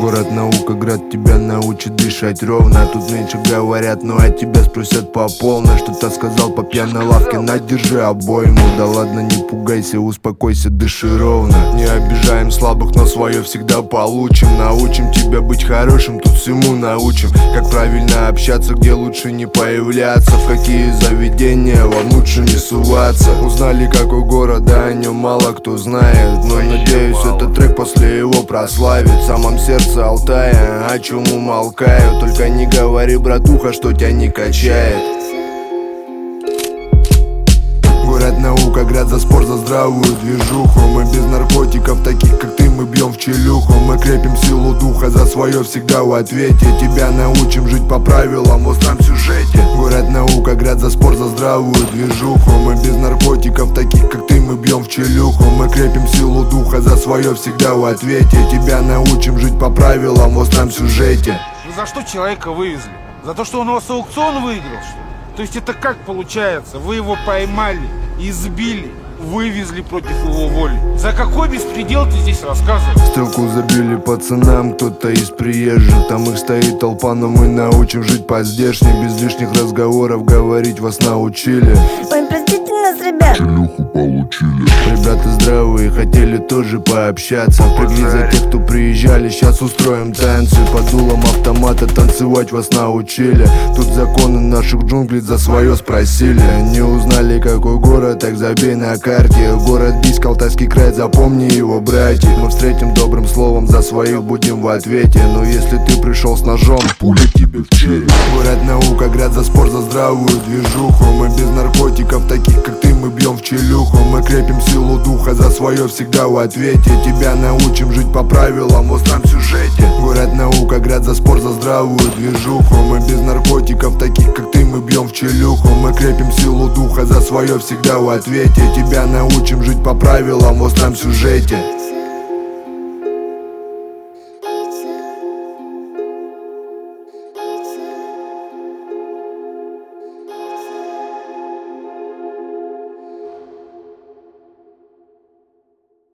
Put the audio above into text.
Город наука, град тебя научит дышать ровно. Тут меньше говорят, но от тебя спросят по полной. Что-то сказал по пьяной лавке, на, держи обойму. Да ладно, не пугайся, успокойся, дыши ровно. Не обижаем слабых, но свое всегда получим. Научим тебя быть хорошим, тут всему научим. Как правильно общаться, где лучше не появляться, в какие заведения вам лучше не суваться. Узнали, какой город, да о нем мало кто знает. Но надеюсь, этот трек после его прославит. В самом сердце Алтая, о чем умолкаю. Только не говори, братуха, что тебя не качает. Город наука, град за спор, за здравую движуху. Мы без наркотиков, таких как ты, мы бьем в челюху. Мы крепим силу духа, за свое всегда в ответе. Тебя научим жить по правилам в остром сюжете. Город наука, град за спор, за здравую движуху. Мы без наркотиков, таких как ты, мы бьем в челюху. Мы крепим силу духа, за свое всегда в ответе. Тебя научим жить по правилам в остром сюжете. Вы за что человека вывезли? За то, что он у вас аукцион выиграл, что ли? То есть это как получается? Вы его поймали, избили, вывезли против его воли. За какой беспредел ты здесь рассказываешь? Стрелку забили пацанам, кто-то из приезжих. Там их стоит толпа, но мы научим жить по-здешним. Без лишних разговоров говорить вас научили. Ой, простите нас, ребят. Челюху получили. Ребята здравые, хотели тоже пообщаться. Впрягли за тех, кто приезжали, сейчас устроим танцы. Под дулом автомата танцевать вас научили. Тут законы наших джунглей за свое спросили. Не узнали, какой город, так забей на карте. Город Бийск, Алтайский край, запомни его, братья. Мы встретим добрым словом, за своих будем в ответе. Но если ты пришел с ножом, пуля тебе в череп. Город наука, град за спор, за здравую движуху. Мы без наркотиков, таких как ты, мы бьем в челюху. Мы крепим силу духа, за свое всегда в ответе. Тебя научим жить по правилам в остром сюжете. Город наука, град за спор, за здравую движуху. Мы без наркотиков, таких как ты, мы бьем в челюху. Мы крепим силу духа, за свое всегда в ответе. Тебя научим жить по правилам в остром сюжете.